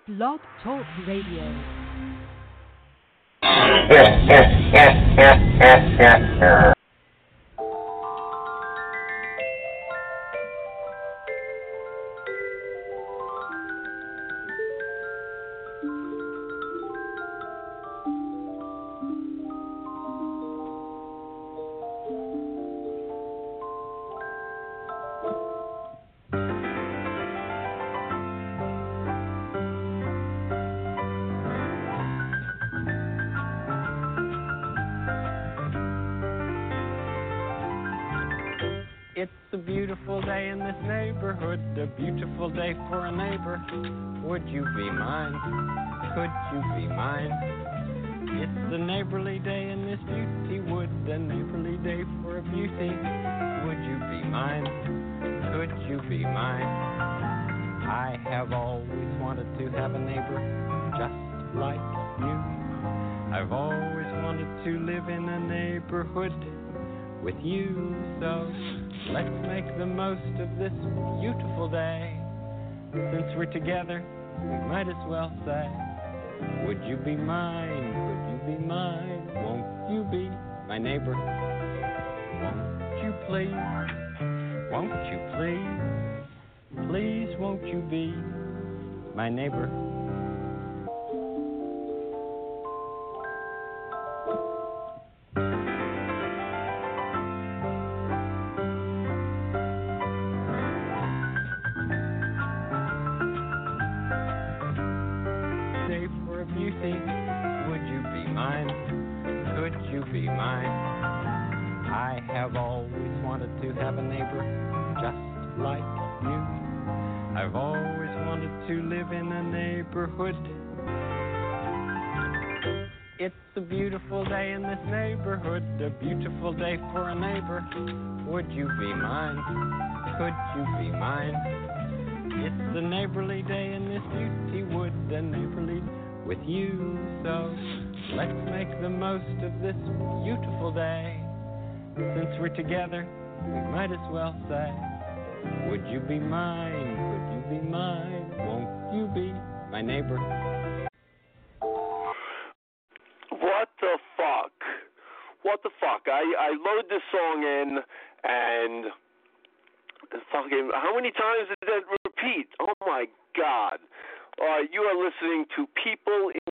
Blog Talk Radio. It's a beautiful day in this neighborhood, a beautiful day for a neighbor. Would you be mine? Could you be mine? It's a neighborly day in this beauty wood, a neighborly day for a beauty. Would you be mine? Could you be mine? I have always wanted to have a neighbor just like you. I've always wanted to live in a neighborhood with you, so let's make the most of this beautiful day. Since we're together, we might as well say, would you be mine? Could you be mine? Won't you be my neighbor? Won't you please? Won't you please? Please won't you be my neighbor? Would you be mine? Could you be mine? I have always wanted to have a neighbor just like you. I've always wanted to live in a neighborhood. It's a beautiful day in this neighborhood, a beautiful day for a neighbor. Would you be mine? Could you be mine? It's a neighborly day in this beauty wood, a neighborly with you, so let's make the most of this beautiful day. Since we're together, we might as well say, would you be mine? Could you be mine? Won't you be my neighbor? What the fuck? What the fuck? I load this song in and fucking how many times did that repeat? Oh my god. You are listening to People in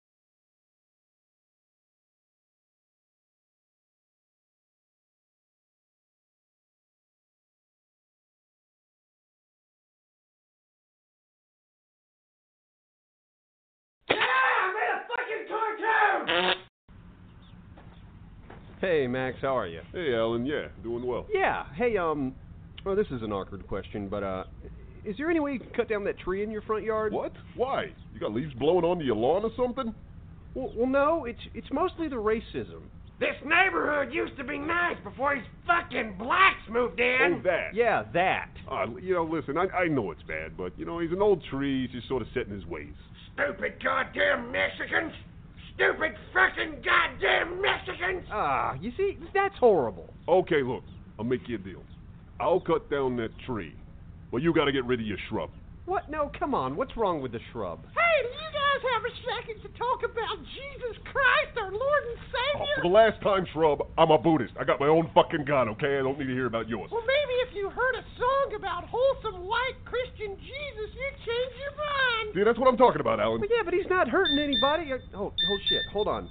Hey, Max, how are you? Hey, Alan, yeah, doing well. Yeah, hey, well, this is an awkward question, but, is there any way you can cut down that tree in your front yard? What? Why? You got leaves blowing onto your lawn or something? Well, no, it's mostly the racism. This neighborhood used to be nice before these fucking blacks moved in. Oh, that. Yeah, that. Listen, I know it's bad, but, he's an old tree. He's just sort of set in his ways. Stupid goddamn Mexicans! Stupid fucking goddamn Mexicans! You see, that's horrible. Okay, look, I'll make you a deal. I'll cut down that tree, but you gotta get rid of your shrub. What? No, come on. What's wrong with the shrub? Hey, do you guys have a second to talk about Jesus Christ, our Lord and Savior? For the last time, Shrub, I'm a Buddhist. I got my own fucking God, okay? I don't need to hear about yours. Well, maybe if you heard a song about wholesome white Christian Jesus, you'd change your mind. See, that's what I'm talking about, Alan. Well, yeah, but he's not hurting anybody. Oh, shit. Hold on.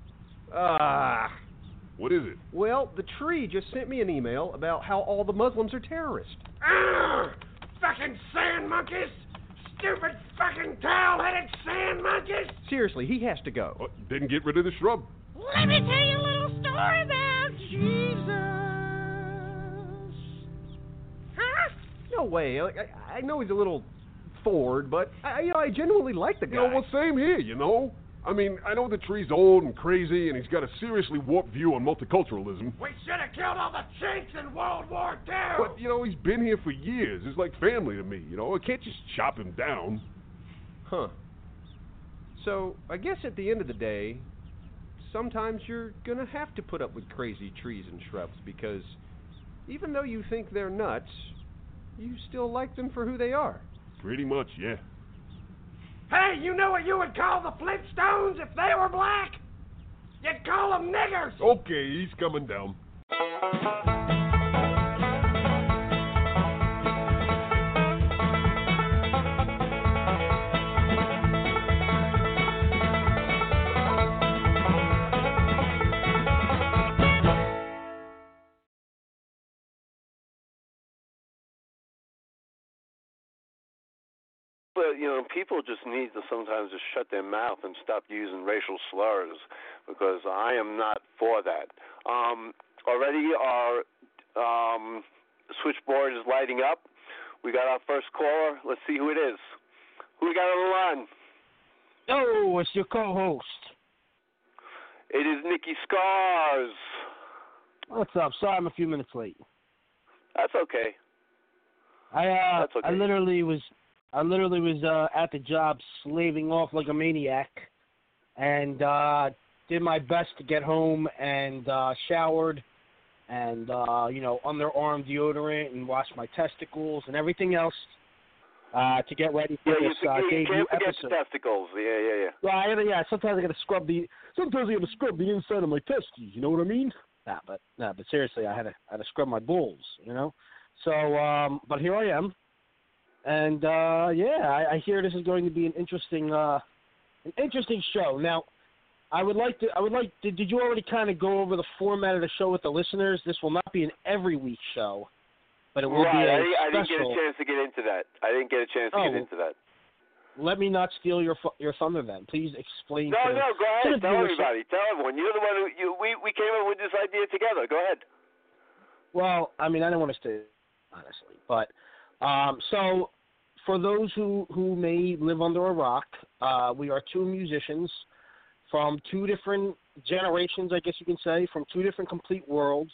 What is it? Well, the tree just sent me an email about how all the Muslims are terrorists. Fucking sand monkeys! Stupid fucking towel-headed sand monkeys! Seriously, he has to go. Didn't get rid of the shrub. Let me tell you a little story about Jesus. Huh? No way. I know he's a little forward, but I genuinely like the guy. Well, same here, I mean, I know the tree's old and crazy, and he's got a seriously warped view on multiculturalism. We should have killed all the chinks in World War II! But, he's been here for years. It's like family to me, I can't just chop him down. Huh. So, I guess at the end of the day, sometimes you're gonna have to put up with crazy trees and shrubs, because even though you think they're nuts, you still like them for who they are. Pretty much, yeah. Hey, you know what you would call the Flintstones if they were black? You'd call them niggers. Okay, he's coming down. But, people just need to sometimes just shut their mouth and stop using racial slurs, because I am not for that. Already our switchboard is lighting up. We got our first caller. Let's see who it is. Who we got on the line? Oh, it's your co-host. It is Nikki Scars. What's up? Sorry I'm a few minutes late. That's okay. That's okay. I literally was at the job slaving off like a maniac, and did my best to get home and showered and underarm deodorant and washed my testicles and everything else to get ready for this you debut can't forget episode. the testicles. Yeah. Well, sometimes I got to scrub the inside of my testes. You know what I mean? Nah, but seriously, I had to scrub my balls. So, but here I am. And I hear this is going to be an interesting show. Now, did you already kind of go over the format of the show with the listeners? This will not be an every week show, but it will be a special. I didn't get a chance to get into that. Let me not steal your thunder then. Please explain. No, go ahead. Tell everybody. Tell everyone. You're the one who we came up with this idea together. Go ahead. Well, I mean, I don't want to stay honestly, but so for those who may live under a rock, we are two musicians from two different generations, I guess you can say, from two different complete worlds.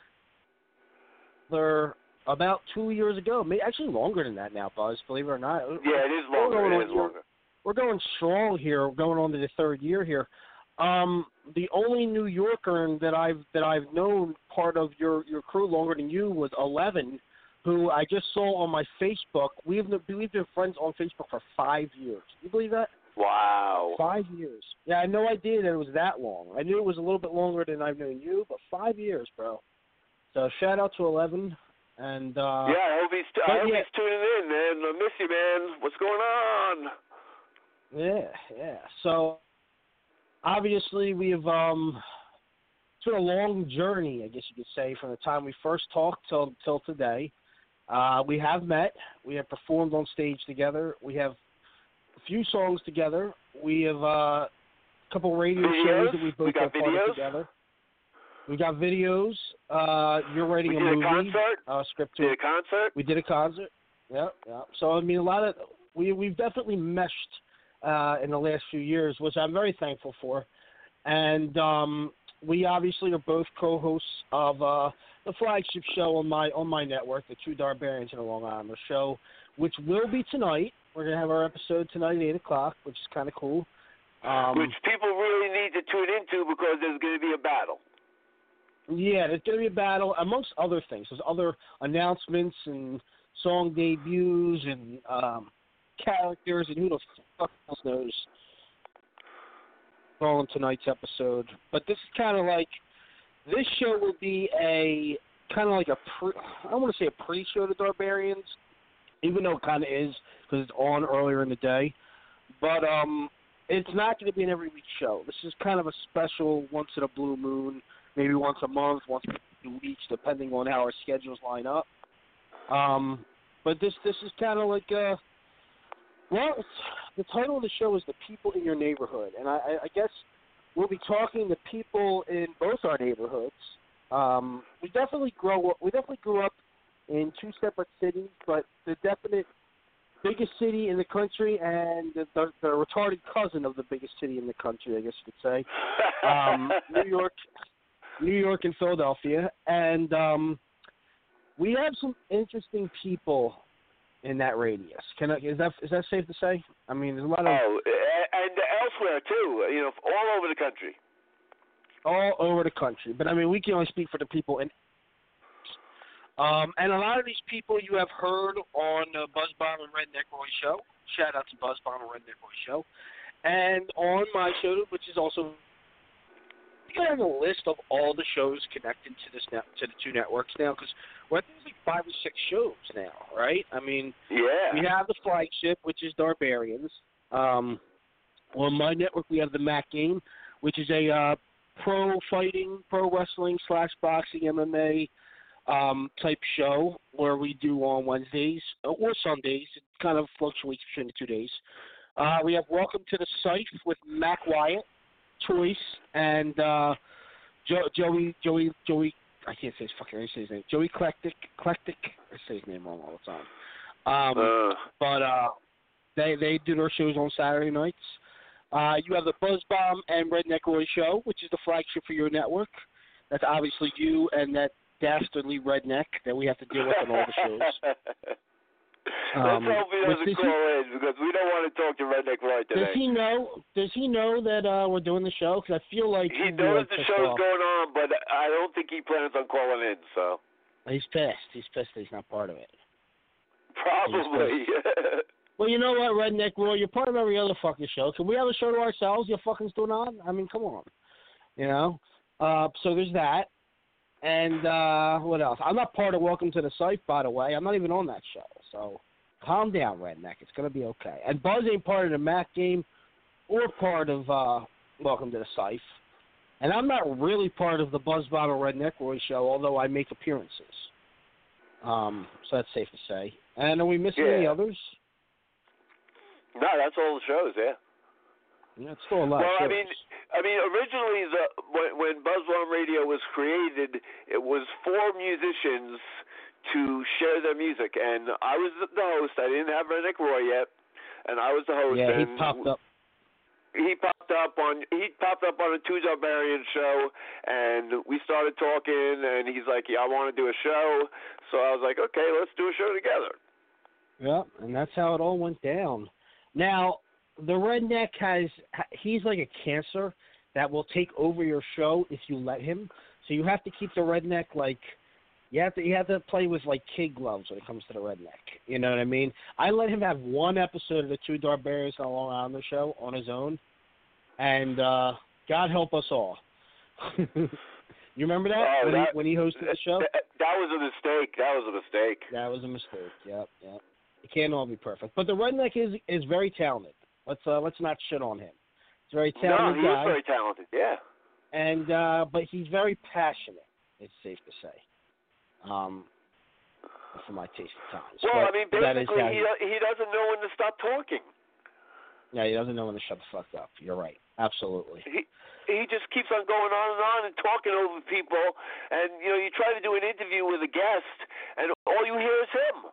They're about 2 years ago, actually longer than that now, Buzz, believe it or not. Yeah, it is longer. We're going strong here. We're going on to the third year here. The only New Yorker that I've known part of your crew longer than you was 11, who I just saw on my Facebook. We've been friends on Facebook for 5 years. Can you believe that? Wow. 5 years. Yeah, I had no idea that it was that long. I knew it was a little bit longer than I've known you, but 5 years, bro. So shout out to 11. And I hope he's tuning in, man. I miss you, man. What's going on? Yeah. So obviously we have it's been a long journey, I guess you could say, from the time we first talked till today. We have met. We have performed on stage together. We have a few songs together. We have a couple radio shows that we've both been part of together. We got videos. You're writing a movie. Script to did a concert. We did a concert. Yeah. So I mean, we've definitely meshed in the last few years, which I'm very thankful for. And we obviously are both co-hosts of the flagship show on my network, the Two Darbarians in a Long Island show, which will be tonight. We're gonna have our episode tonight at 8:00, which is kind of cool. Which people really need to tune into because there's going to be a battle. Yeah, there's going to be a battle, amongst other things. There's other announcements and song debuts and characters, and who the fuck else knows on tonight's episode. But this is kind of like, this show will be a kind of like I don't want to say a pre-show to Darbarians, even though it kind of is because it's on earlier in the day. But it's not going to be an every week show. This is kind of a special once in a blue moon. Maybe once a month, once every 2 weeks, depending on how our schedules line up. But this is kind of like, the title of the show is The People in Your Neighborhood. And I guess we'll be talking to people in both our neighborhoods. We definitely grew up in two separate cities, but the definite biggest city in the country and the retarded cousin of the biggest city in the country, I guess you could say, New York and Philadelphia, and we have some interesting people in that radius. Is that safe to say? I mean, there's a lot of and elsewhere too. All over the country. All over the country, but I mean, we can only speak for the people in. And a lot of these people you have heard on the Buzz Bomb and Redneck Roy show, Shout out to Buzz Bomber Redneck Boy Show. And on my show, which is also, I have a list of all the shows connected to to the two networks now, because we're at like 5 or 6 shows now, right? I mean, Yeah. we have the flagship, which is Darbarians. On my network, we have the Mac Game, which is a pro fighting, pro wrestling / boxing, MMA type show where we do on Wednesdays or Sundays. It kind of fluctuates between the 2 days. We have Welcome to the Scythe with Mac Wyatt, Choice, and Joey. I can't say his fucking name. I say his name. Joey Eclectic. I say his name wrong all the time. But they do their shows on Saturday nights. You have the Buzz Bomb and Redneck Roy Show, which is the flagship for your network. That's obviously you and that dastardly redneck that we have to deal with on all the shows. Let's hope he doesn't call in, because we don't want to talk to Redneck Roy today. Does he know that we're doing the show? Because I feel like he knows the show's going on, but I don't think he plans on calling in. So he's pissed. He's pissed that he's not part of it. Probably. Well, you know what, Redneck Roy, you're part of every other fucking show. Can we have a show to ourselves? You're fucking still on? I mean, come on. You know? So there's that. And what else? I'm not part of Welcome to the Scythe, by the way. I'm not even on that show. So calm down, Redneck. It's going to be okay. And Buzz ain't part of the Mac Game or part of Welcome to the Scythe. And I'm not really part of the Buzz Bomber Redneck Roy show, although I make appearances. So that's safe to say. And are we missing any others? No, that's all the shows, yeah. Yeah, it's still a lot. Well, I mean, originally when Buzz Bomb Radio was created, it was for musicians to share their music, and I was the host. I didn't have Redneck Roy yet, and I was the host. Yeah, he and popped up. He popped up on a Two Darbarian show, and we started talking, and he's like, "Yeah, I want to do a show." So I was like, "Okay, let's do a show together." Yeah, and that's how it all went down. Now, the Redneck he's like a cancer that will take over your show if you let him. So you have to keep the Redneck you have to play with like kid gloves when it comes to the Redneck. You know what I mean? I let him have one episode of the Two Darbarians on Long Island show on his own, and God help us all. You remember that, when he hosted the show? That was a mistake. That was a mistake. Yep. It can't all be perfect, but the Redneck is very talented. Let's not shit on him. He's a very talented guy. No, he is very talented. Yeah. And but he's very passionate. It's safe to say. For my taste of times. Well, but I mean, basically, he doesn't know when to stop talking. Yeah, he doesn't know when to shut the fuck up. You're right. Absolutely. He just keeps on going on and talking over people, and you try to do an interview with a guest, and all you hear is him.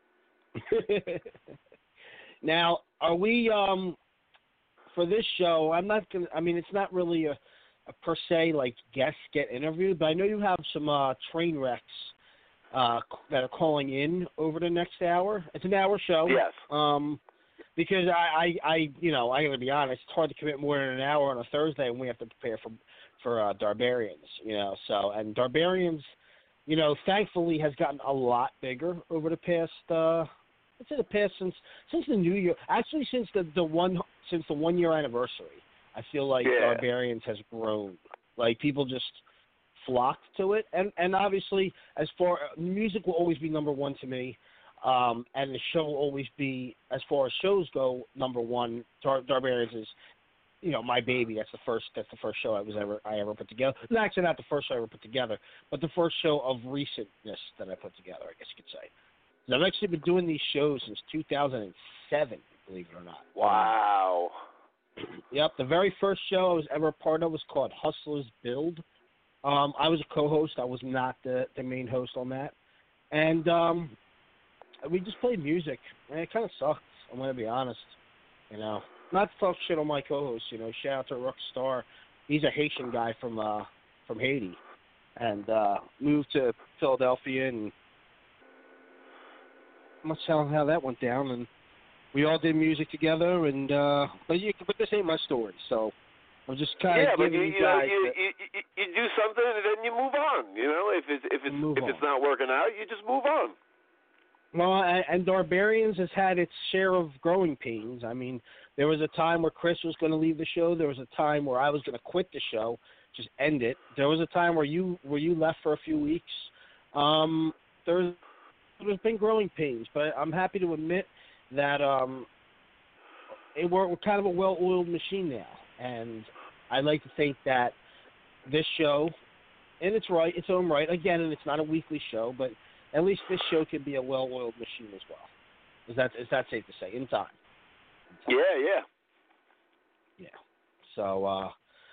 Now, are we for this show? I'm not gonna. I mean, it's not really a per se like guests get interviewed, but I know you have some train wrecks that are calling in over the next hour. It's an hour show. Yes. Because I gotta be honest, it's hard to commit more than an hour on a Thursday when we have to prepare for Darbarians. So and Darbarians, thankfully has gotten a lot bigger over the past. Since the New Year, actually since the 1 year anniversary, I feel like Darbarians has grown. Like people just flocked to it, and obviously as far music will always be number one to me, and the show will always be, as far as shows go, number one. Darbarians is, my baby. That's the first show I ever put together. No, actually not the first show I ever put together, but the first show of recentness that I put together, I guess you could say. I've actually been doing these shows since 2007, believe it or not. Wow. Yep, the very first show I was ever a part of was called Hustlers Build. I was a co-host. I was not the main host on that. And we just played music. And it kind of sucked, I'm going to be honest. Not to talk shit on my co-host. Shout out to Rook Star. He's a Haitian guy from Haiti. And moved to Philadelphia, and much how that went down, and we all did music together, and but this ain't my story, so I'm just kind of giving you guys. You do something and then you move on. If it's not working out, you just move on. Well, and Barbarians has had its share of growing pains. I mean, there was a time where Chris was going to leave the show. There was a time where I was going to quit the show, just end it. There was a time where you left for a few weeks. There's been growing pains, but I'm happy to admit that we're kind of a well-oiled machine now, and I like to think that this show, in its own right, again, and it's not a weekly show, but at least this show can be a well-oiled machine as well. Is that safe to say? In time. Yeah. So,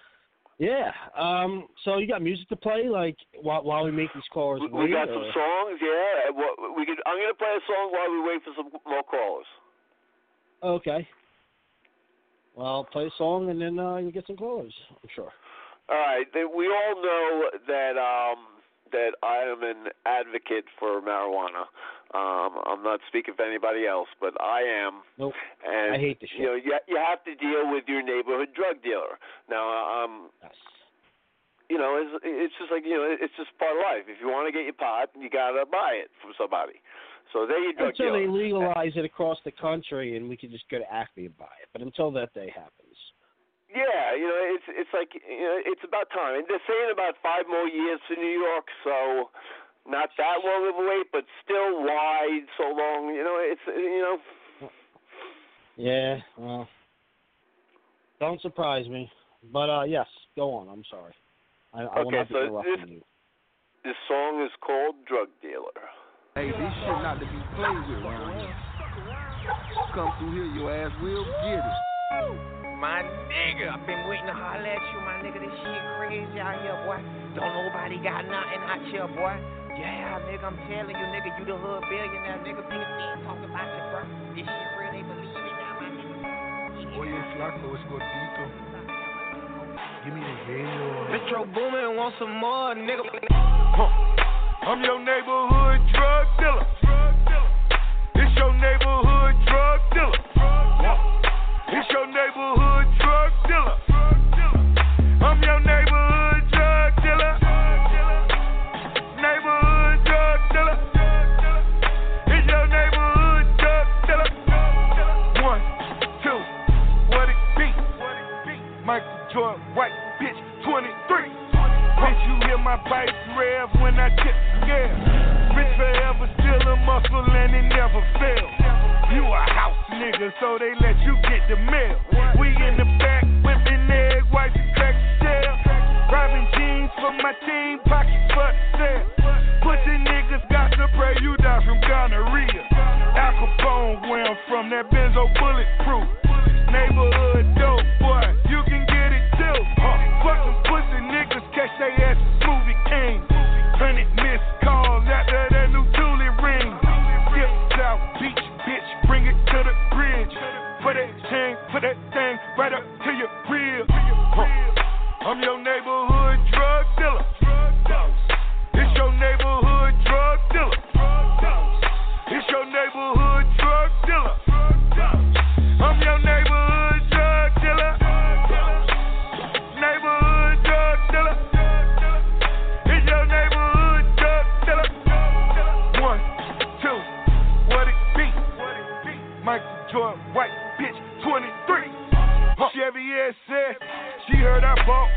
so you got music to play, like while we make these callers wait? We got some songs, yeah. I'm going to play a song while we wait for some more callers. Okay. Well, play a song and then you get some callers, I'm sure. All right. We all know that that I am an advocate for marijuana. I'm not speaking for anybody else, but I am. Nope. And, I hate the shit. You have to deal with your neighborhood drug dealer. Now, yes. It's just like, it's just part of life. If you want to get your pot, you got to buy it from somebody. So they're your drug dealer. Until they legalize it across the country and we can just go to Acme and buy it. But until that day happens. Yeah, it's like, it's about time. And they're saying about 5 more years for New York, so not that long of a wait, but still why so long? Yeah, well, don't surprise me. But, yes, go on. I'm sorry. I will not be interrupting you. This song is called Drug Dealer. Hey, this shit not to be played with around here. Come through here, your ass will get it. My nigga, I've been waiting to holler at you, my nigga. This shit crazy out here, boy. Don't nobody got nothing out here, boy. Yeah, nigga, I'm telling you, nigga, you the hood billionaire, nigga. People ain't talking about you, bro. This shit real, they believe it now, my nigga. Oye, flaco, es gordito. Give me the video. Metro Boomin want some more, nigga. I'm your neighborhood drug dealer. It's your neighborhood drug dealer. It's your neighborhood drug dealer. I'm your neighborhood drug dealer. Neighborhood drug dealer. It's your neighborhood drug dealer. 1, 2, what it be? Michael Jordan, white bitch, 23. Bitch, you hear my bike rev when I tip scale. Bitch forever still a muscle and it never fails. You a house nigga, so they let you get the mail. We in the back, whipping egg whites and crack shell. Robbing jeans for my team, pockets for sale. Pussy niggas got to pray you die from gonorrhea. Al Capone, where I'm from, that Benzo bulletproof. Neighborhood dope, boy, you can get it too. Fuck them pussy niggas, catch they asses, movie king. 100 missed calls after that new Julie ring. Skip South Beach, bitch, bring it to the bridge. Put that thing right up to your rib. I'm your neighborhood drug dealer. It's your neighborhood drug dealer. It's your neighborhood drug dealer. I'm your neighborhood drug dealer. Neighborhood drug dealer. It's your neighborhood drug dealer. 1, 2, what it be? Michael Jordan, white bitch, 23. Chevy SS, she heard I bought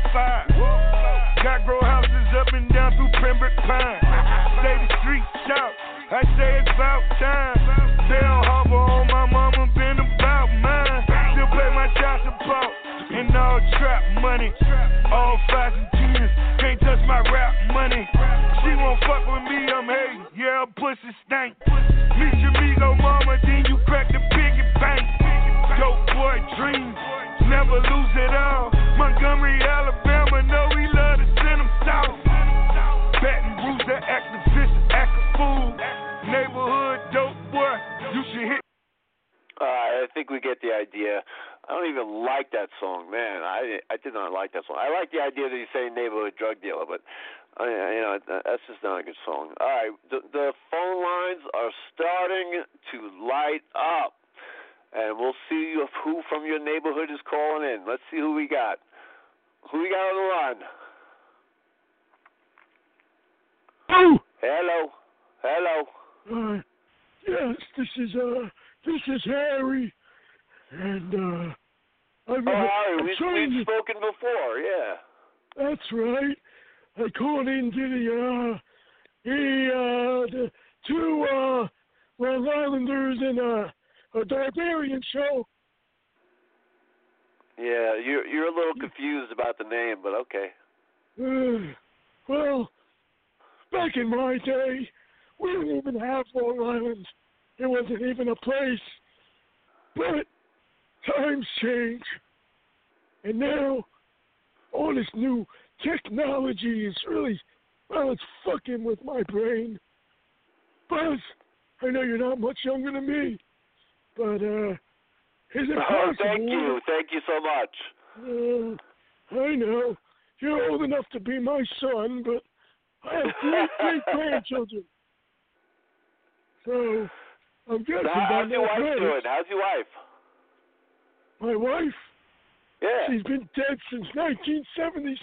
5. Got grow houses up and down through Pembroke Pine. Say the streets shout, I say it's about time. Bell Harbor on my mama, been about mine. Still pay my child support and all trap money. All 5s and 10s, can't touch my rap money. She won't fuck with me, I'm hating, yeah, pussy stank. Meet your amigo mama, then you crack the piggy bank. Dope boy dreams, never lose it all. Montgomery, Alabama, know we love to send them south. Baton Rouge, the activist, act a fool. Neighborhood dope boy, you should hit. I think we get the idea. I don't even like that song, man. I did not like that song. I like the idea that he's saying neighborhood drug dealer, but that's just not a good song. All right, the phone lines are starting to light up, and we'll see who from your neighborhood is calling in. Let's see who we got. Who we got on the line? Hello. Yes, this is Harry, and Harry, we've spoken before, yeah. That's right. I called into the two Long Islanders and a Barbarian show. Yeah, you're a little confused about the name, but okay. Well, back in my day, we didn't even have Long Island. It wasn't even a place. But times change. And now, all this new technology is really, well, it's fucking with my brain. Buzz, I know you're not much younger than me, but, is it possible? Thank you so much. I know. You're old enough to be my son, but I have great-grandchildren. So, I'm guessing how's your wife doing? How's your wife? My wife? Yeah. She's been dead since 1976.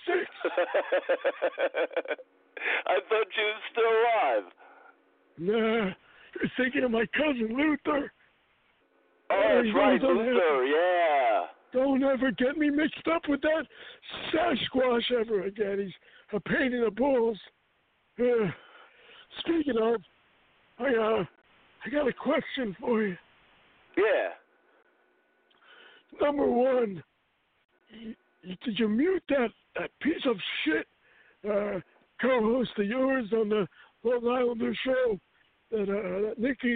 I thought she was still alive. Nah, you're thinking of my cousin Luther. Oh, that's right, Luther, yeah. Don't ever get me mixed up with that Sasquatch ever again. He's a pain in the balls. Speaking of, I got a question for you. Yeah. Number one, did you mute that piece of shit co-host of yours on the Long Islander show? That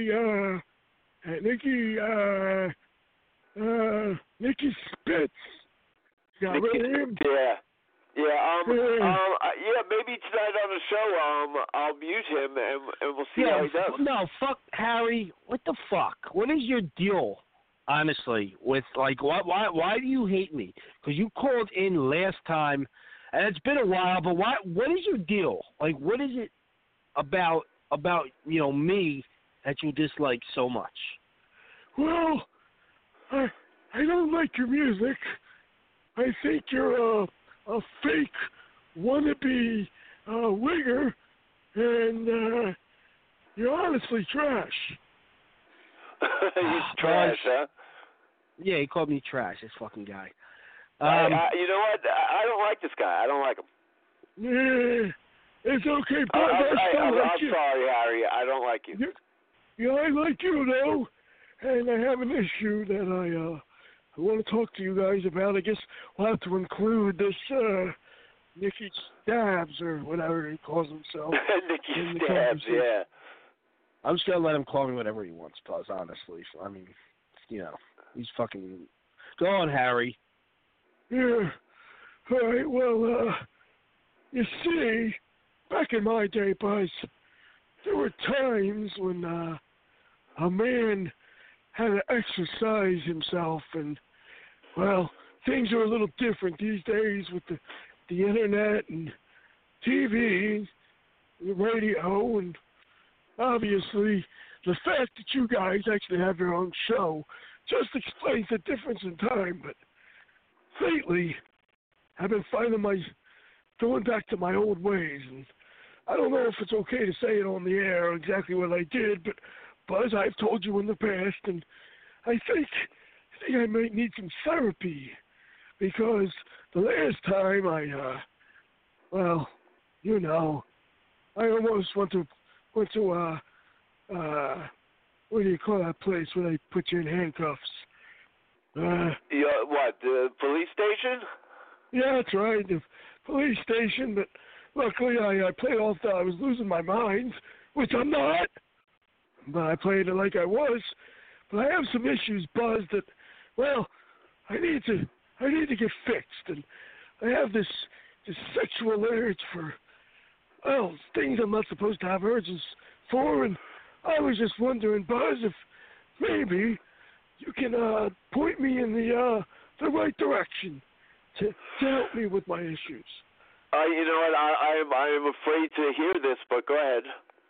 Nikki Spitz. Got rid of him? Yeah. Yeah, maybe tonight on the show, I'll mute him and we'll see how he does. No, fuck Harry. What the fuck? What is your deal, honestly, with, like, why do you hate me? Because you called in last time, and it's been a while, but what is your deal? Like, what is it about me that you dislike so much? Well, I don't like your music. I think you're a fake wannabe wigger, and you're honestly trash. He's trash, huh? Yeah, he called me trash, this fucking guy. You know what? I don't like this guy. I don't like him. Yeah, it's okay, but I'm sorry, Harry. I don't like you. Yeah, I like you, though. And I have an issue that I want to talk to you guys about. I guess we'll have to include this Nicky Stabs or whatever he calls himself. Nicky Stabs, yeah. I'm just going to let him call me whatever he wants, Buzz, honestly. I mean, he's fucking... Go on, Harry. Yeah. All right, well, you see, back in my day, Buzz, there were times when a man had to exercise himself, and, well, things are a little different these days with the internet and TV, the radio, and obviously the fact that you guys actually have your own show just explains the difference in time. But lately, I've been going back to my old ways, and I don't know if it's okay to say it on the air exactly what I did, but Buzz, I've told you in the past, and I think I might need some therapy, because the last time I almost went to what do you call that place where they put you in handcuffs? The police station? Yeah, that's right, the police station, but luckily I played off that I was losing my mind, which I'm not. But I played it like I was. But I have some issues, Buzz, that, well, I need to get fixed. And I have this sexual urge for, well, things I'm not supposed to have urges for. And I was just wondering, Buzz, if maybe you can point me in the right direction to help me with my issues. You know what? I am afraid to hear this, but go ahead.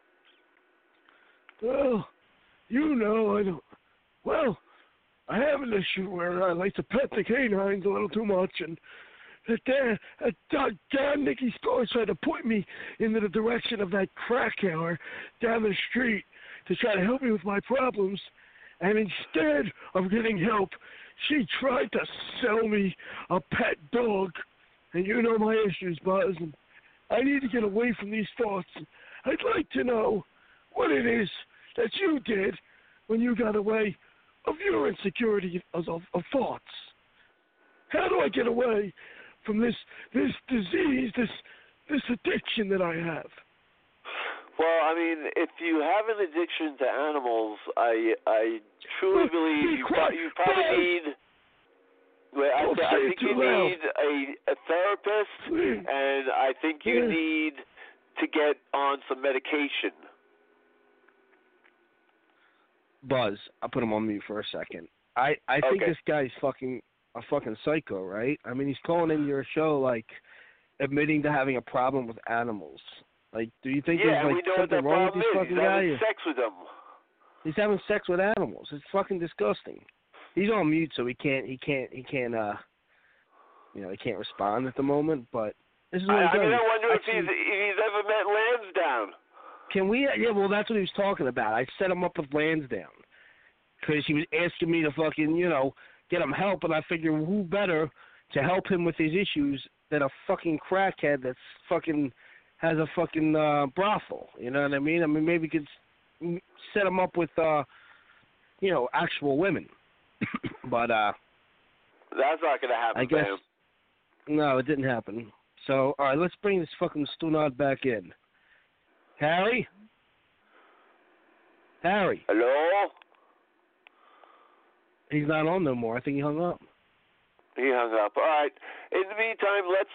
Well, I don't. Well, I have an issue where I like to pet the canines a little too much, and that Nicky Star tried to point me into the direction of that crack hour down the street. to try to help me with my problems, and instead of getting help, she tried to sell me a pet dog. And you know my issues, Buzz, and I need to get away from these thoughts. I'd like to know what it is that you did when you got away of your insecurity of thoughts. How do I get away from this disease, this addiction that I have? Well, I mean, if you have an addiction to animals, I truly believe you probably need. I think you need a therapist, and I think you need to get on some medication. Buzz, I'll put him on mute for a second. I think this guy's a fucking psycho, right? I mean, he's calling in your show, like, admitting to having a problem with animals. Like, do you think there's, like, something wrong with this fucking guy? He's having sex with them. He's having sex with animals. It's fucking disgusting. He's on mute, so he can't respond at the moment, but this is what he's doing. I wonder if he's ever met Lansdowne. Can we? Yeah, well, that's what he was talking about. I set him up with Lansdowne because he was asking me to fucking, get him help, and I figured who better to help him with his issues than a fucking crackhead that's fucking has a fucking brothel. You know what I mean? I mean, maybe we could set him up with, actual women. But that's not gonna happen. I guess no, it didn't happen. So all right, let's bring this fucking Stunod back in. Harry? Hello? He's not on no more. I think he hung up. He hung up. All right. In the meantime, let's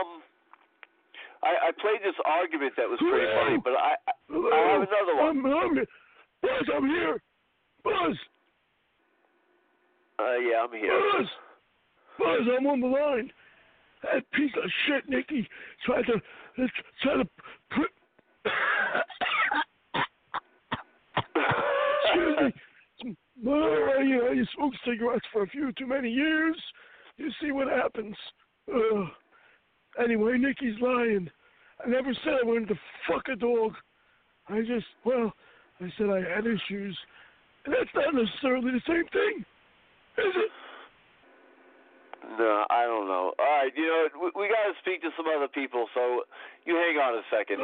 I played this argument that was pretty funny, but I have another one. Buzz, I'm here. Buzz. Yeah, I'm here. Buzz, I'm on the line. That piece of shit, Nicky, tried to put. Excuse me. Well, you smoke cigarettes for a few too many years. You see what happens. Anyway, Nicky's lying. I never said I wanted to fuck a dog. I said I had issues. And that's not necessarily the same thing, is it? No, I don't know. All right, we got to speak to some other people, so you hang on a second.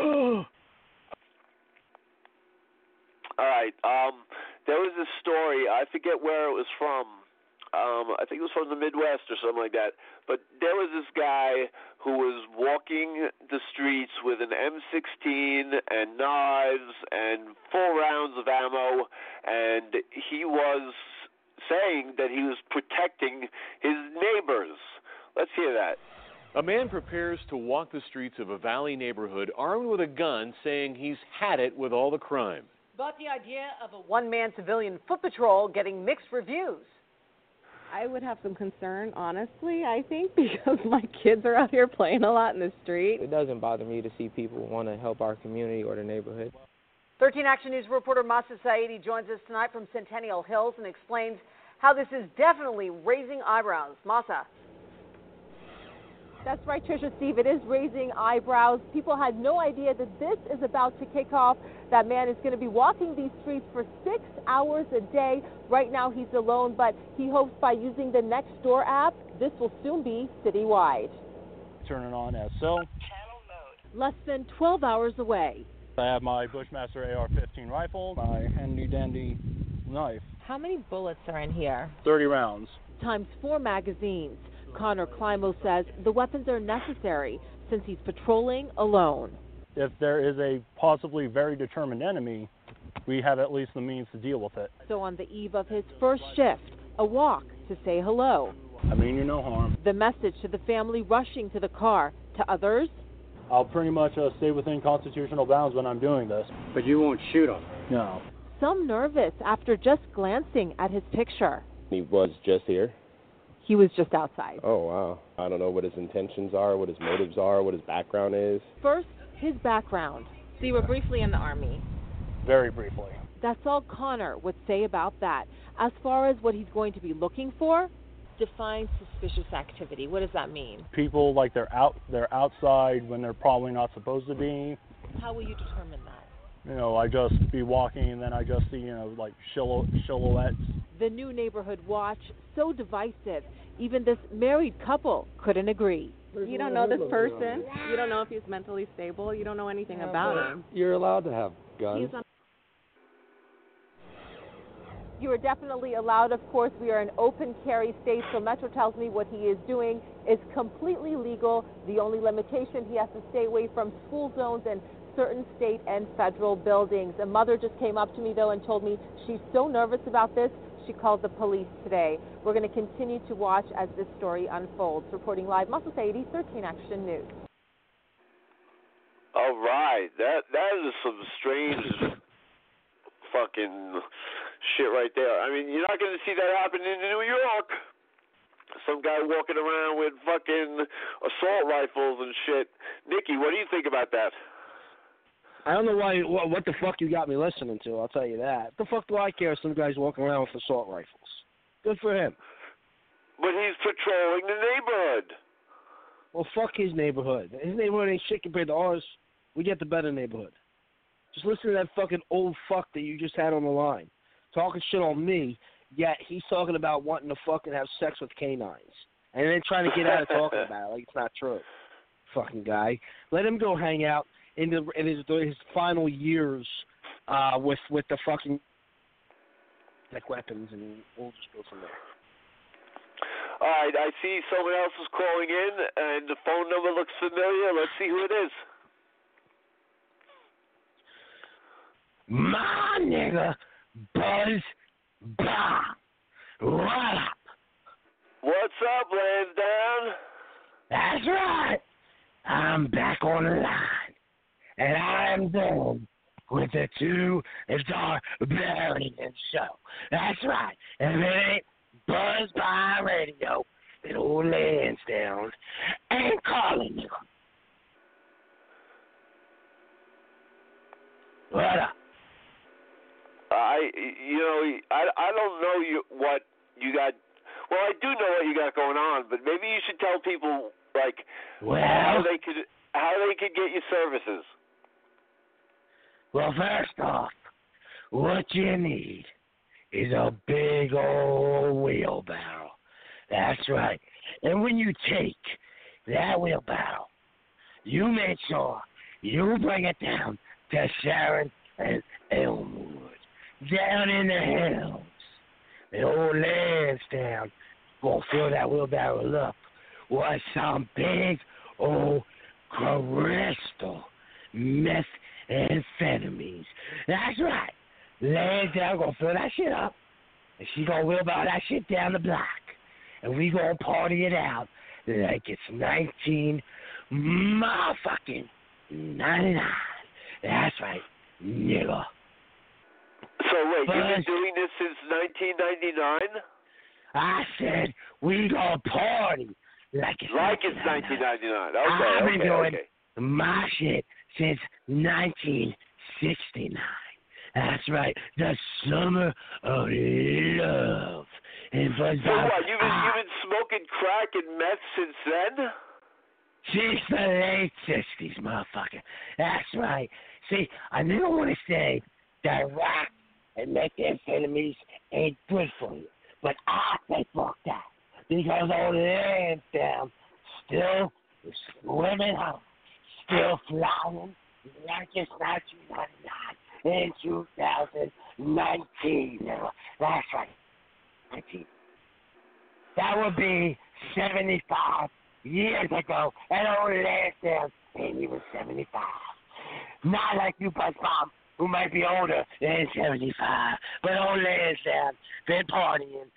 All right, there was this story. I forget where it was from. I think it was from the Midwest or something like that. But there was this guy who was walking the streets with an M16 and knives and full rounds of ammo, and he was saying that he was protecting his neighbors. Let's hear that. A man prepares to walk the streets of a Valley neighborhood armed with a gun, saying he's had it with all the crime. But the idea of a one-man civilian foot patrol getting mixed reviews. I would have some concern, honestly, I think, because my kids are out here playing a lot in the street. It doesn't bother me to see people want to help our community or the neighborhood. 13 Action News reporter Masa Saidi joins us tonight from Centennial Hills and explains how this is definitely raising eyebrows. Masa. That's right, Tricia, Steve. It is raising eyebrows. People had no idea that this is about to kick off. That man is going to be walking these streets for 6 hours a day. Right now he's alone, but he hopes by using the Nextdoor app, this will soon be citywide. Turn it on as so. Less than 12 hours away. I have my Bushmaster AR-15 rifle, my handy-dandy knife. How many bullets are in here? 30 rounds. Times 4 magazines. Connor Climo says the weapons are necessary since he's patrolling alone. If there is a possibly very determined enemy, we have at least the means to deal with it. So on the eve of his first shift, a walk to say hello. I mean you no harm. The message to the family rushing to the car. To others, I'll pretty much stay within constitutional bounds when I'm doing this. But you won't shoot him? No. Some nervous after just glancing at his picture. He was just here? He was just outside. Oh, wow. I don't know what his intentions are, what his motives are, what his background is. First, his background. So you were briefly in the Army? Very briefly. That's all Connor would say about that. As far as what he's going to be looking for, define suspicious activity. What does that mean? People they're outside when they're probably not supposed to be. How will you determine that? I just be walking and then I just see, like silhouettes. The new neighborhood watch, so divisive. Even this married couple couldn't agree. You don't know this person. You don't know if he's mentally stable. You don't know anything about him. You're allowed to have guns. You are definitely allowed. Of course, we are an open carry state, so Metro tells me what he is doing is completely legal. The only limitation, he has to stay away from school zones and certain state and federal buildings. A mother just came up to me, though, and told me she's so nervous about this, she called the police today. We're going to continue to watch as this story unfolds. Reporting live, Muscle 80, 13 Action News. All right, that is some strange fucking shit right there. I mean, you're not going to see that happen in New York. Some guy walking around with fucking assault rifles and shit. Nikki, what do you think about that? I don't know what the fuck you got me listening to, I'll tell you that. The fuck do I care if some guy's walking around with assault rifles? Good for him. But he's patrolling the neighborhood. Well, fuck his neighborhood. His neighborhood ain't shit compared to ours. We get the better neighborhood. Just listen to that fucking old fuck that you just had on the line. Talking shit on me, yet he's talking about wanting to fucking have sex with canines. And then trying to get out of talking about it like it's not true. Fucking guy. Let him go hang out in his final years with the fucking like weapons, and we'll just go from there. All right, I see someone else is calling in, and the phone number looks familiar. Let's see who it is. My nigga, Buzz Bomb. What up? What's up, Lansdowne? That's right. I'm back on the line. And I am done with the Two Star Barbarian Show. That's right. And it ain't Buzz by Radio, then old Lansdowne ain't calling you. What up? I don't know what you got. Well, I do know what you got going on, but maybe you should tell people how they could get your services. Well, first off, what you need is a big old wheelbarrow. That's right. And when you take that wheelbarrow, you make sure you bring it down to Sharon and Elmwood, down in the hills. The old Lansdowne gonna fill that wheelbarrow up with some big old crystal methamphetamines. That's right. Lansdowne gonna fill that shit up, and she gonna wheelbarrow that shit down the block, and we gonna party it out like it's 19 motherfucking 99. That's right, nigga. So wait, you've been doing this since 1999? I said we gonna party like it's 1999. I've been doing okay. my shit since 1969. That's right, the summer of love. And so what? You've been smoking crack and meth since then? Since the late 60s, motherfucker. That's right. See, I never want to say that rock and methamphetamines ain't good for you, but I say fuck that, because old Lansdowne still swimming home, still flying like it's 1999 in 2019. That's right, 19. That would be 75 years ago, and old Lansdowne ain't even 75. Not like you, Buzz Bomb, who might be older than 75, but old Lansdowne been partying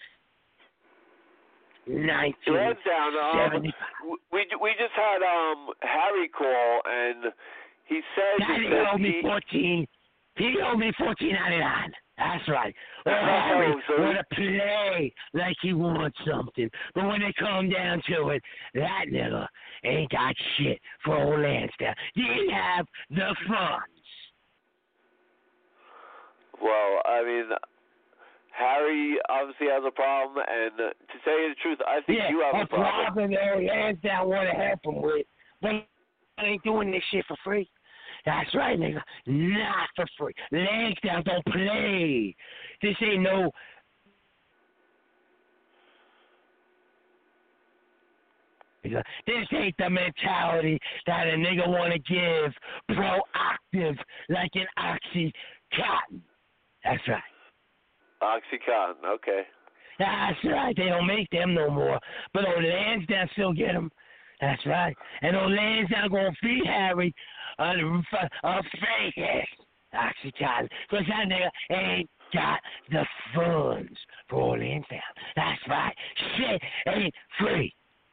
1975. We just had Harry call, and he said he owed me $14. He owed me $14.99. That's right. Harry would have play like he wants something, but when it come down to it, that nigga ain't got shit for old Lansdowne. Didn't have the funds. Well, I mean, Harry obviously has a problem, and to tell you the truth, I think you have a problem. Lansdowne want to help him with, but I ain't doing this shit for free. That's right, nigga. Not for free. Legs down, don't play. This ain't no... This ain't the mentality that a nigga want to give proactive like an Oxycontin. That's right. Oxycontin, okay. That's right. They don't make them no more. But old Lansdowne still get them. That's right. And old Lansdowne going to feed Harry a fake Oxycontin. Because that nigga ain't got the funds for old Lansdowne. That's right. Shit ain't free.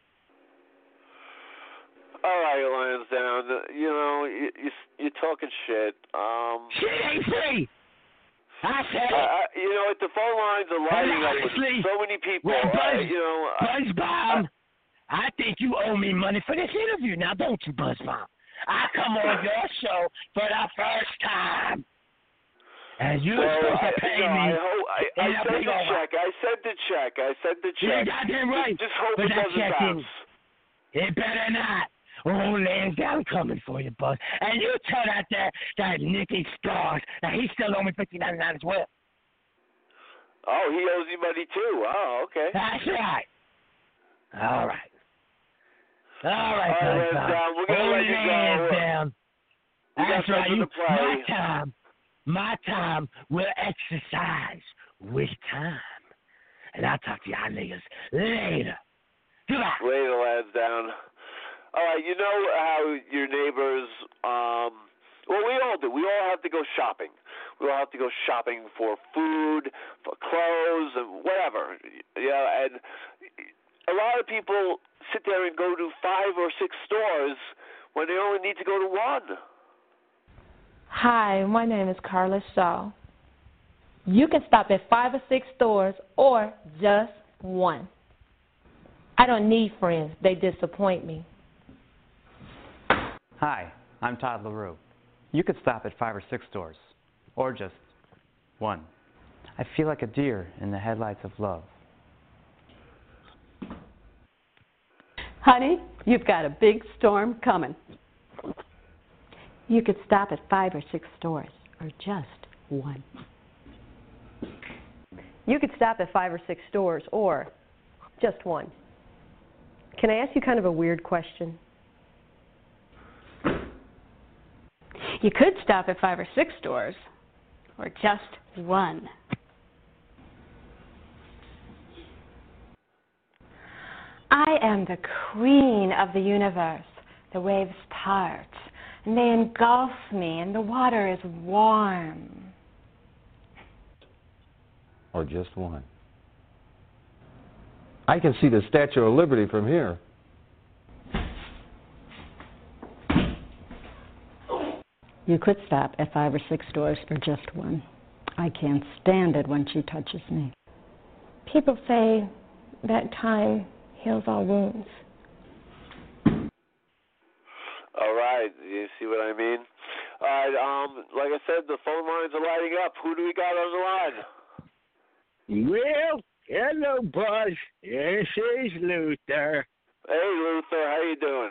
All right, Lansdowne. You know, you're talking shit. Shit ain't free. I said you know, the phone lines are lighting up with so many people. Buzzbomb, I think you owe me money for this interview. Now, don't you, Buzzbomb? I come on your show for the first time. And you're supposed to pay me. I sent the check. You got it right. Just hope but it doesn't bounce. It better not. Oh, Lansdowne coming for you, Buzz. And you tell that Nicky Stars that he still owe me $50.99 as well. Oh, he owes you money too. Oh, okay. That's right. All right, Lansdowne. We're gonna let you go. Lansdowne. That's right. My time will exercise with time. And I'll talk to y'all niggas later. Goodbye. Later, Lansdowne. All right, you know how your neighbors, well, we all do. We all have to go shopping. We all have to go shopping for food, for clothes, and whatever. Yeah, and a lot of people sit there and go to 5 or 6 stores when they only need to go to 1. Hi, my name is Carla Shaw. You can stop at 5 or 6 stores or just 1. I don't need friends. They disappoint me. Hi, I'm Todd LaRue. You could stop at 5 or 6 stores, or just 1. I feel like a deer in the headlights of love. Honey, you've got a big storm coming. You could stop at 5 or 6 stores, or just 1. You could stop at 5 or 6 stores, or just 1. Can I ask you kind of a weird question? You could stop at 5 or 6 stores, or just 1. I am the queen of the universe. The waves part, and they engulf me, and the water is warm. Or just 1. I can see the Statue of Liberty from here. You could stop at 5 or 6 stores for just 1. I can't stand it when she touches me. People say that time heals all wounds. All right, you see what I mean? All right, like I said, the phone lines are lighting up. Who do we got on the line? Well, hello, Buzz. This is Luther. Hey, Luther, how you doing?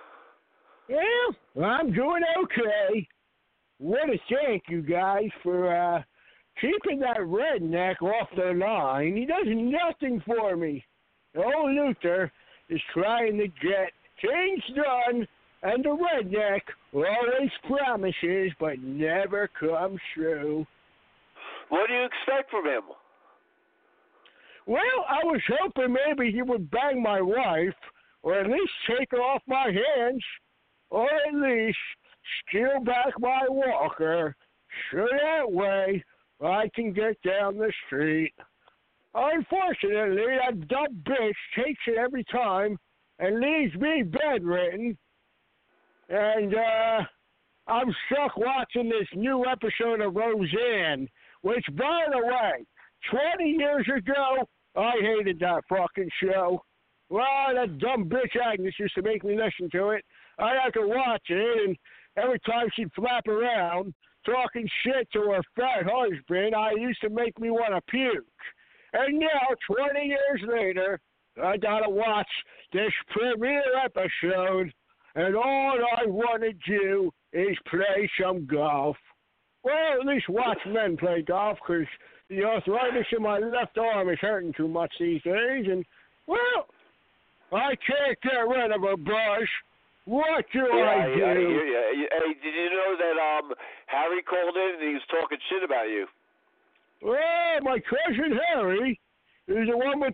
Yeah, I'm doing okay. Want to thank you guys for keeping that redneck off the line. He does nothing for me. Old Luther is trying to get things done, and the redneck always promises but never comes true. What do you expect from him? Well, I was hoping maybe he would bang my wife, or at least take her off my hands, or at least steal back my walker, so that way I can get down the street. Unfortunately, that dumb bitch takes it every time and leaves me bedridden. And I'm stuck watching this new episode of Roseanne, which, by the way, 20 years ago, I hated that fucking show. Well, that dumb bitch Agnes used to make me listen to it. I'd have to watch it, and every time she'd flap around, talking shit to her fat husband, I used to make me want to puke. And now, 20 years later, I gotta watch this premiere episode, and all I want to do is play some golf. Well, at least watch men play golf, because the arthritis in my left arm is hurting too much these days, and, well, I can't get rid of a buzz. What do I do? I hear you. Hey, did you know that Harry called in and he was talking shit about you? Well, my cousin Harry is the one with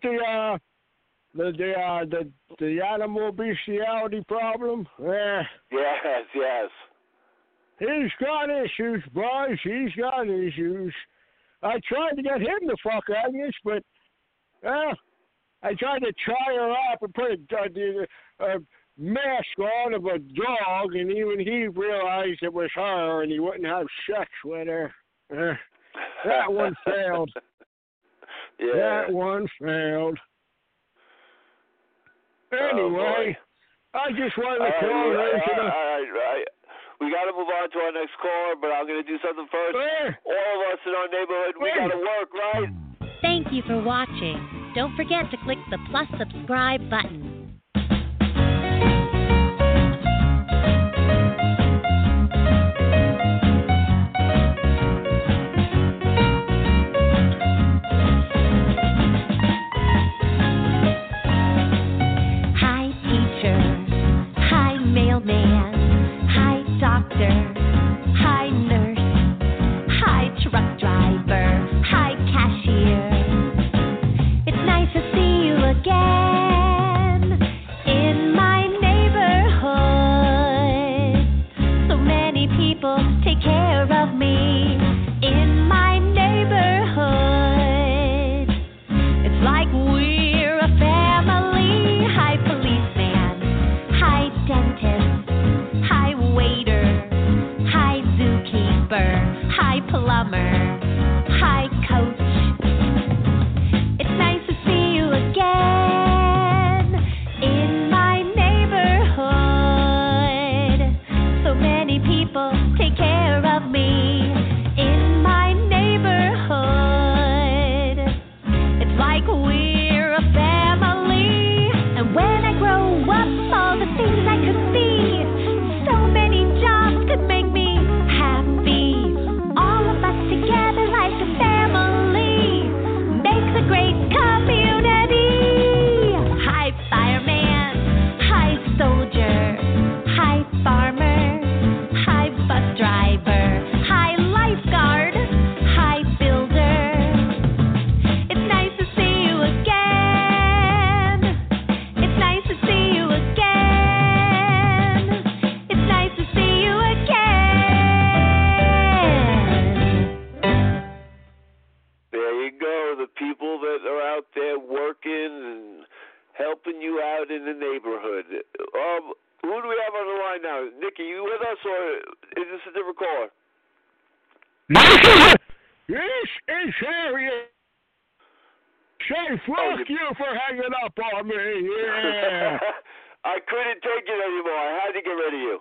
the animal bestiality problem. Yes. He's got issues, Buzz. He's got issues. I tried to get him to fuck Agnes, but I tried to tie her up and put a mask on of a dog, and even he realized it was her, and he wouldn't have sex with her. That one failed. Yeah. That one failed. Anyway, I just wanted to call All right. We got to move on to our next caller, but I'm going to do something first. All of us in our neighborhood, we got to work, right? Thank you for watching. Don't forget to click the plus subscribe button. Hi nurse, hi truck driver, hi cashier. It's nice to see you again in my neighborhood. So many people take care of me in my neighborhood. It's like we're a family. Hi policeman, hi dentist, hi waiter, hi zookeeper, hi plumber, hi coach. It's nice to see you again in my neighborhood. So many people take care of me in my neighborhood. It's like we're a family. And when I grow up, all the things I could be, so many jobs could make me happy. All of us together like a family makes a great community. Hi fireman, hi soldier, hi farmer, hi bus driver, hi lifeguard, hi builder. It's nice to see you again. It's nice to see you again. It's nice to see you again. There you go. The people that are out there working and helping you out in the neighborhood. Who do we have on the line now? Nikki, you with us, or is this a different caller? This is Harry. Say fuck you for hanging up on me. Yeah. I couldn't take it anymore. I had to get rid of you.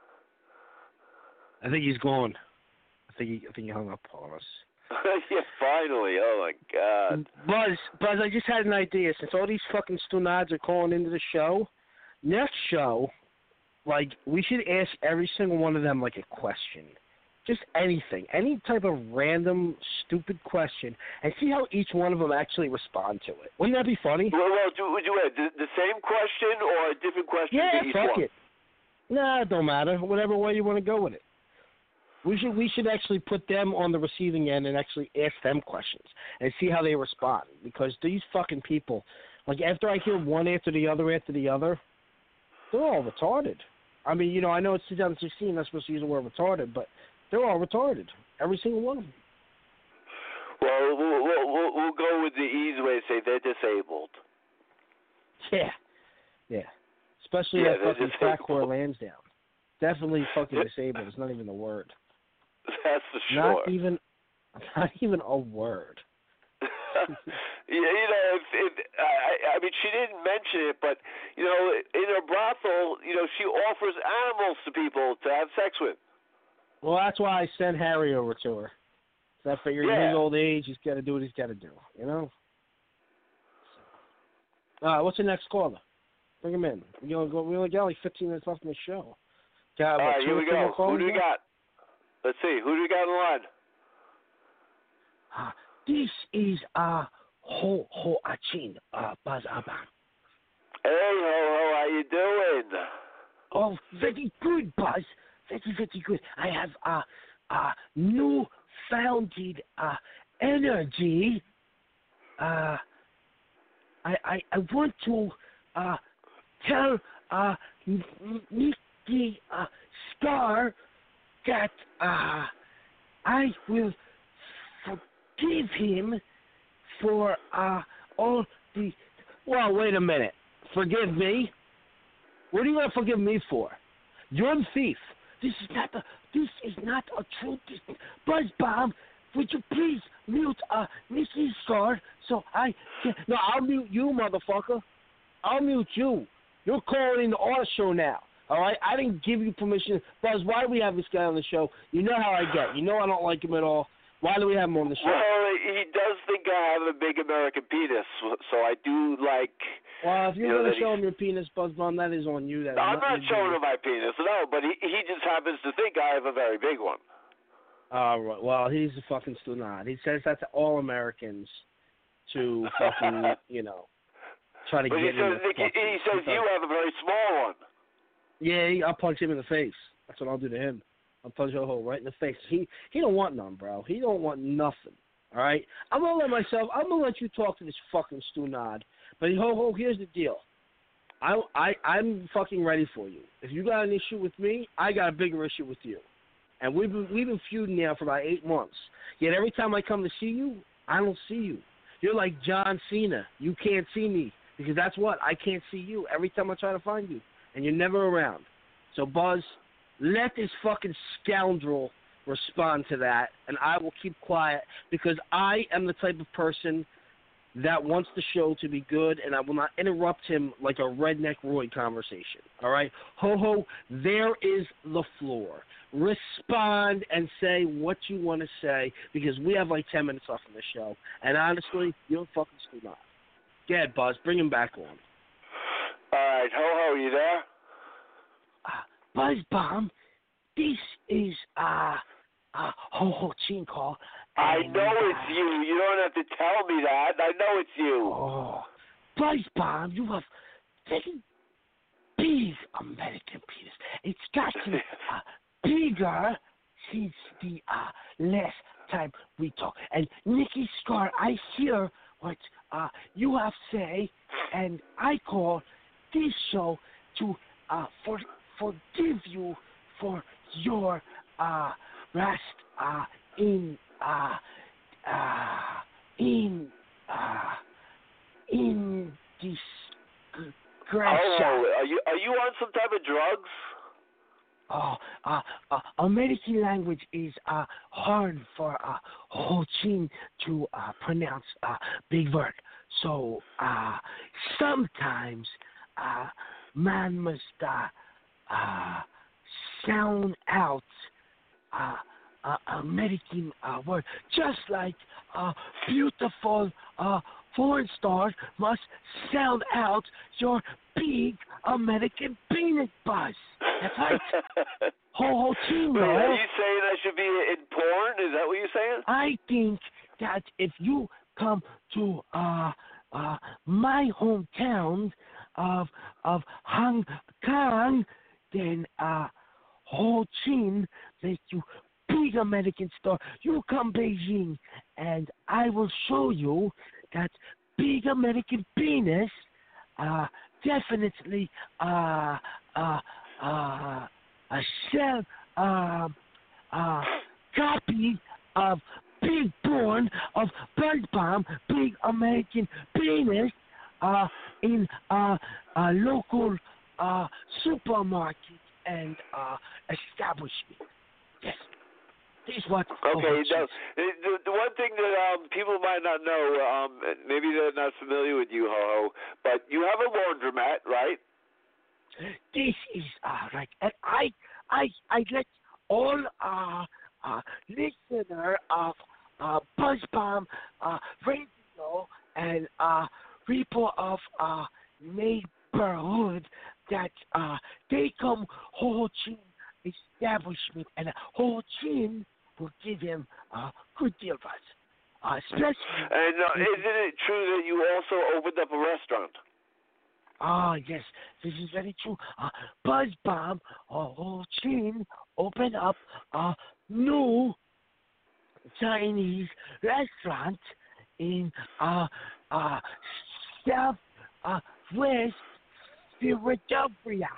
I think he's gone. I think he hung up on us. Yeah, finally. Oh, my God. Buzz, I just had an idea. Since all these fucking stunads are calling into the show, next show, like, we should ask every single one of them, like, a question. Just anything. Any type of random, stupid question, and see how each one of them actually respond to it. Wouldn't that be funny? Well, would you the same question or a different question Yeah, to each fuck one? it. Nah, it don't matter. Whatever way you want to go with it. We should actually put them on the receiving end and actually ask them questions and see how they respond. Because these fucking people, like, after I hear one after the other, they're all retarded. I mean, you know, I know it's 2016, not supposed to use the word retarded, but they're all retarded. Every single one of them. Well, we'll go with the easy way to say they're disabled. Yeah. Especially that fucking crack whore Lansdowne. Definitely fucking disabled. It's not even a word. That's for sure. Not even a word. You know, I mean, she didn't mention it, but, you know, in her brothel, you know, she offers animals to people to have sex with. Well, that's why I sent Harry over to her. So I figured in his old age, he's got to do what he's got to do, you know? What's the next caller? Bring him in. We only got like 15 minutes left in the show. All right, here we go. Who do we got? Let's see. Who do we got on the line? This is Ho Achin, Buzz Abam. Hey, Ho, how you doing? Oh, very good, Buzz. Very, very good. I have new-founded energy. I want to tell Nicky Star that I will forgive him for all the. Well, wait a minute. Forgive me? What are you going to forgive me for? You're the thief. This is not a truth. Buzz Bomb, would you please mute Nicky Star so I can. No, I'll mute you, motherfucker. I'll mute you. You're calling in our show now. All right? I didn't give you permission. Buzz, why do we have this guy on the show? You know how I get. You know I don't like him at all. Why do we have him on the show? Well, he does think I have a big American penis, so I do like. Well, if you're going to show him your penis, Buzz Bomb, that is on you. That I'm not showing him my penis, no, but he just happens to think I have a very big one. Right. Well, he's a fucking stunad. He says that to all Americans to fucking, try to but get him. He says you have a very small one. Yeah, I'll punch him in the face. That's what I'll do to him. I'll punch a hole right in the face. He don't want none, bro. He don't want nothing. All right? I'm going to let you talk to this fucking stunad. But, ho, here's the deal. I'm fucking ready for you. If you got an issue with me, I got a bigger issue with you. And we've been feuding now for about 8 months. Yet every time I come to see you, I don't see you. You're like John Cena. You can't see me. Because that's what? I can't see you every time I try to find you. And you're never around. So, Buzz, let this fucking scoundrel respond to that, and I will keep quiet because I am the type of person that wants the show to be good, and I will not interrupt him like a redneck Roy conversation. All right? Ho, there is the floor. Respond and say what you want to say because we have like 10 minutes left on the show. And honestly, you're fucking screwed up. Go ahead, Buzz. Bring him back on. All right. Ho, you there? Buzz Bomb, this is Ho Chin call. I know it's you. You don't have to tell me that. I know it's you. Oh, Buzz Bomb, you have very big American penis. It's gotten bigger since the last time we talked. And Nicky Scar, I hear what you have to say, and I call this show to forgive you for your rest in disgrace. Are you on some type of drugs? American language is hard for Ho Chin to pronounce big word. So sometimes man must sound out American word, just like beautiful foreign star must sound out your big American penis, Buzz. That's right. Ho Chin. Wait, are you saying I should be in porn? Is that what you're saying? I think that if you come to my hometown of Hong Kong, then Ho Chin make you big American star. You come Beijing, and I will show you that big American penis. Definitely a shell copy of Big Born of Buzz Bomb, big American penis in a local supermarket and establishment. Yes. This is what. Okay. Now, the one thing that people might not know, maybe they're not familiar with you, Ho, but you have a laundromat, right? This is right, and I let all listener of Buzz Bomb radio and people of neighborhood that they come Ho Chin establishment, and Ho Chin will give him a good deal of us. Especially. And isn't it true that you also opened up a restaurant? Yes, this is very true. Buzz Bomb, Ho Chin opened up a new Chinese restaurant in Southwest Philadelphia.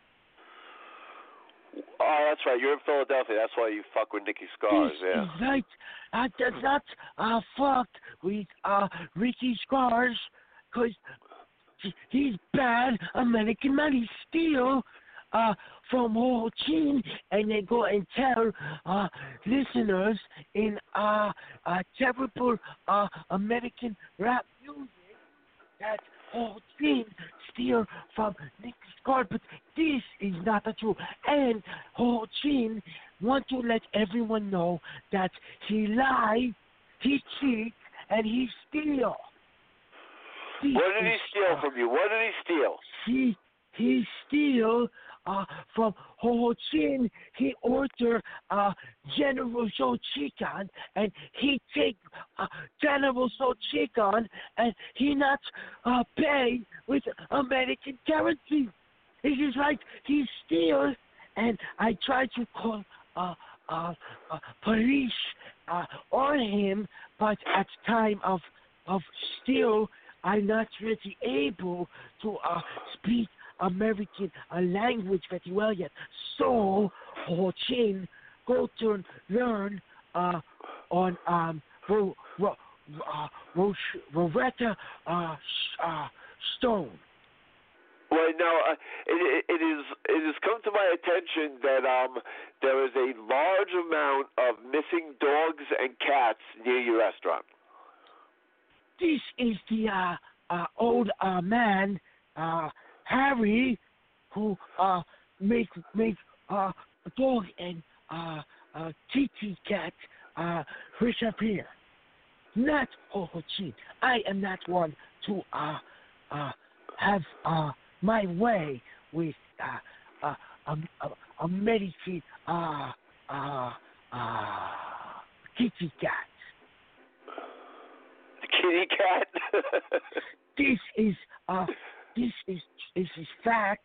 Oh, that's right. You're in Philadelphia. That's why you fuck with Nicky Scars, yeah. Is right. I does not fuck with Ricky Scars because he's bad American money steal from Ho Chin, and they go and tell listeners in terrible American rap music that Ho Chin steal from Nicky Scars, but this is not the truth. And Ho Chin want to let everyone know that he lie, he cheat, and he steal. What did he steal from you? What did he steal? He steal from Ho Chin. He order General Tso chicken, and he take General Tso chicken, and he not pay with American currency. This is right. He steal, and I try to call police on him, but at time of steal, I'm not really able to speak American language very well yet. So Ho Chin go to learn on Rosetta Stone. Well, now it has come to my attention that there is a large amount of missing dogs and cats near your restaurant. This is the old man Harry who make dog and kitty cat disappear. Not Ho Chin. I am not one to have my way with American kitty cat. Kitty cat. This is fact.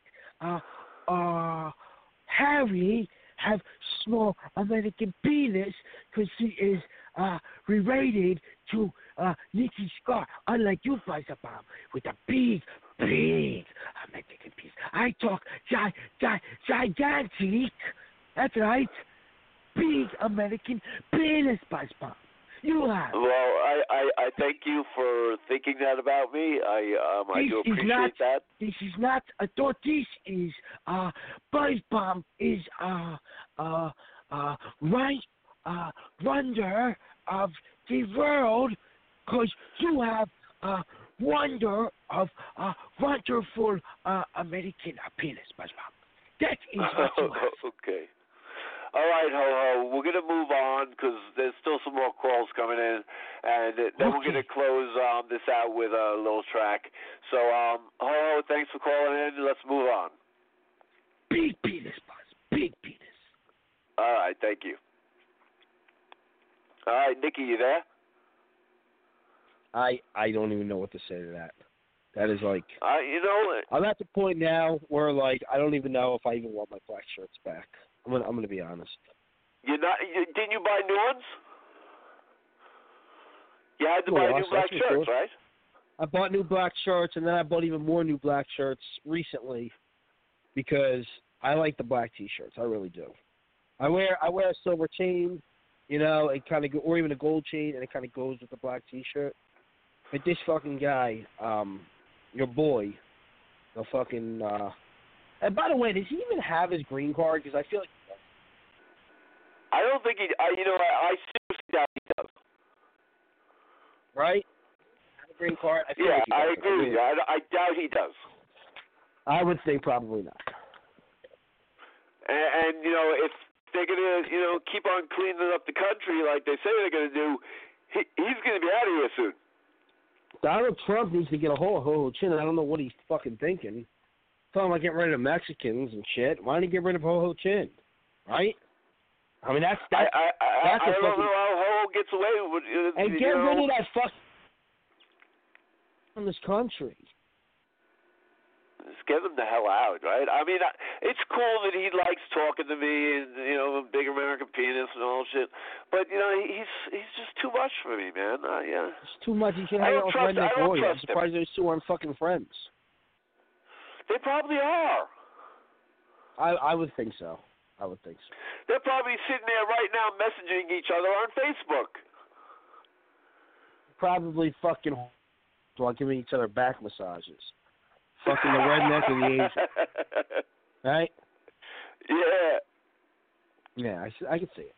Harry have small American penis because he is related to Nicky Scars. Unlike you, Buzz Bomb, with a big American penis. I talk gigantic. That's right. Big American penis, Buzz Bomb. You have. Well, I thank you for thinking that about me. I do appreciate that. This is not a thought. This is Buzz Bomb is wonder of the world, because you have wonder of wonderful American penis, Buzz Bomb. That is what you have. Okay. All right, Ho-Ho, we're going to move on because there's still some more calls coming in, and then we're going to close this out with a little track. So, Ho-Ho, thanks for calling in. Let's move on. Big penis, Buzz. Big penis. All right, thank you. All right, Nicky, you there? I don't even know what to say to that. That is like, I'm at the point now where like I don't even know if I even want my black shirts back. I'm gonna be honest. Didn't you buy new ones? You had to buy new black shirts, right? I bought new black shirts, and then I bought even more new black shirts recently because I like the black T-shirts. I really do. I wear a silver chain, it kind of or even a gold chain, and it kind of goes with the black T-shirt. But this fucking guy, your boy, the fucking. And by the way, does he even have his green card? Because I feel like I don't think he. I seriously doubt he does. Right? Have a green card. I feel yeah, like he does. I agree with you. I doubt he does. I would say probably not. And if they're gonna keep on cleaning up the country like they say they're gonna do, he's gonna be out of here soon. Donald Trump needs to get a hold of Ho Chin. I don't know what he's fucking thinking. Talking about getting rid of Mexicans and shit. Why don't he get rid of Ho Chin? right? I mean, that's I a don't fucking... know how Ho gets away with it. And get rid of that fuck from this country. Just get him the hell out, right? I mean, it's cool that he likes talking to me and, big American penis and all shit. But, he's just too much for me, man. Yeah. It's too much. He can't hang out with Redneck Warrior. I'm surprised those two aren't fucking friends. They probably are. I would think so. They're probably sitting there right now messaging each other on Facebook. Probably fucking while giving each other back massages. Fucking the redneck or the Asian. Right? Yeah. Yeah, I could see it.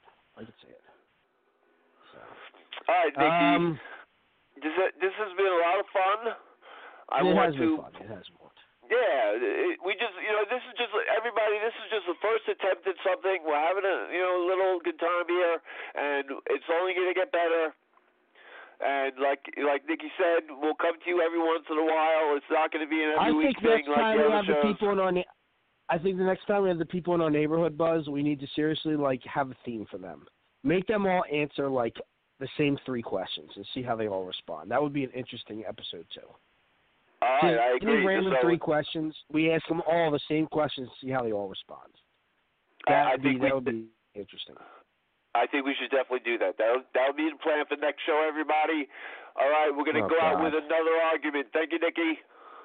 So. All right, Nikki. This has been a lot of fun. It has been fun. Yeah, we just, this is just, everybody, this is just the first attempt at something. We're having a, little good time here, and it's only going to get better. And like Nikki said, we'll come to you every once in a while. It's not going to be an every week thing like the other shows. I think the next time we have the people in our neighborhood buzz, we need to seriously have a theme for them. Make them all answer the same 3 questions and see how they all respond. That would be an interesting episode too. All right, I agree. Any random 3 questions, we ask them all the same questions to see how they all respond. That would be interesting. I think we should definitely do that. That'll be the plan for the next show, everybody. All right, we're going to go out with another argument. Thank you, Nikki.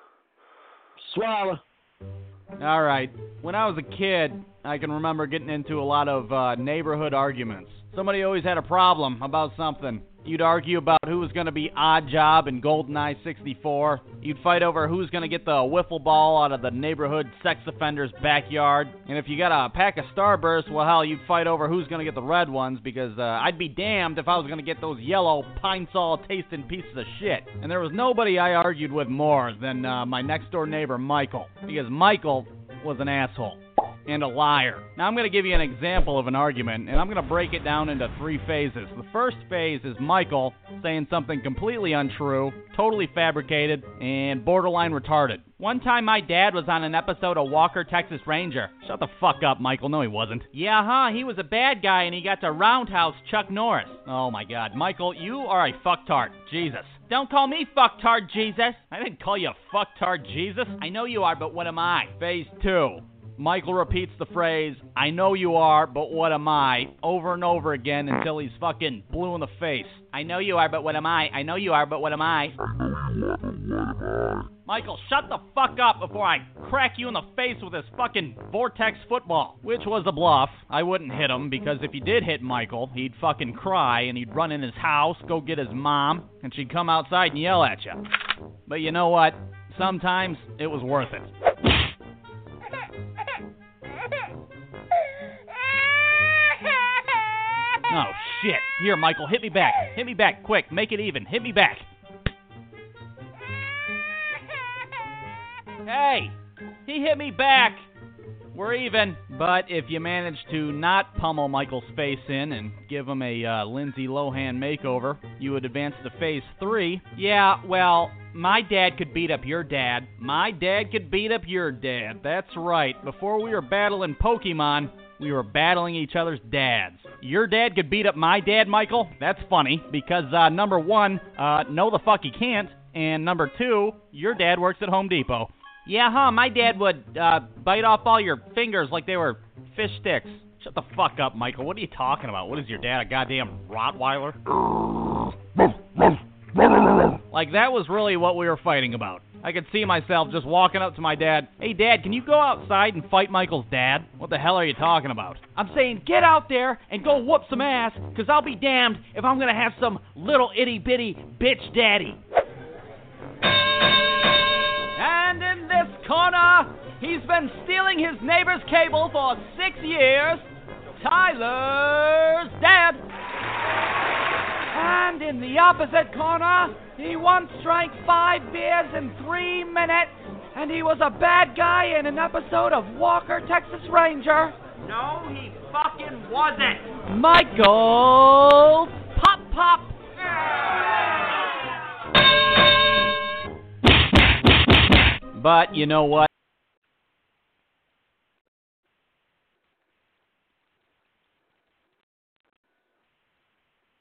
Swallow. All right. When I was a kid, I can remember getting into a lot of neighborhood arguments. Somebody always had a problem about something. You'd argue about who was going to be Odd Job in GoldenEye 64. You'd fight over who's going to get the wiffle ball out of the neighborhood sex offender's backyard. And if you got a pack of Starbursts, well, hell, you'd fight over who's going to get the red ones, because I'd be damned if I was going to get those yellow pine sol tasting pieces of shit. And there was nobody I argued with more than my next door neighbor, Michael, because Michael was an asshole and a liar. Now, I'm going to give you an example of an argument, and I'm going to break it down into 3 phases. The first phase is Michael saying something completely untrue, totally fabricated, and borderline retarded. One time, my dad was on an episode of Walker, Texas Ranger. Shut the fuck up, Michael. No, he wasn't. Yeah, he was a bad guy, and he got to roundhouse Chuck Norris. Oh, my God. Michael, you are a fucktard. Jesus. Don't call me fucktard, Jesus. I didn't call you fucktard, Jesus. I know you are, but what am I? Phase 2. Michael repeats the phrase, I know you are, but what am I, over and over again until he's fucking blue in the face. I know you are, but what am I? I know you are, but what am I? Michael, shut the fuck up before I crack you in the face with this fucking Vortex football. Which was a bluff. I wouldn't hit him, because if you did hit Michael, he'd fucking cry, and he'd run in his house, go get his mom, and she'd come outside and yell at you. But you know what? Sometimes it was worth it. Oh, shit. Here, Michael, hit me back. Hit me back, quick. Make it even. Hit me back. Hey, he hit me back. We're even. But if you manage to not pummel Michael's face in and give him a Lindsay Lohan makeover, you would advance to phase 3. Yeah, well, my dad could beat up your dad. My dad could beat up your dad. That's right. Before we were battling Pokemon, we were battling each other's dads. Your dad could beat up my dad, Michael? That's funny, because number 1, no the fuck he can't, and number 2, your dad works at Home Depot. Yeah, my dad would bite off all your fingers like they were fish sticks. Shut the fuck up, Michael. What are you talking about? What is your dad, a goddamn Rottweiler? Like, that was really what we were fighting about. I could see myself just walking up to my dad. Hey, Dad, can you go outside and fight Michael's dad? What the hell are you talking about? I'm saying get out there and go whoop some ass, because I'll be damned if I'm going to have some little itty-bitty bitch daddy. And in this corner, he's been stealing his neighbor's cable for 6 years, Tyler's dad. And in the opposite corner, he once drank 5 beers in 3 minutes, and he was a bad guy in an episode of Walker, Texas Ranger. No, he fucking wasn't. Michael Pop. But you know what?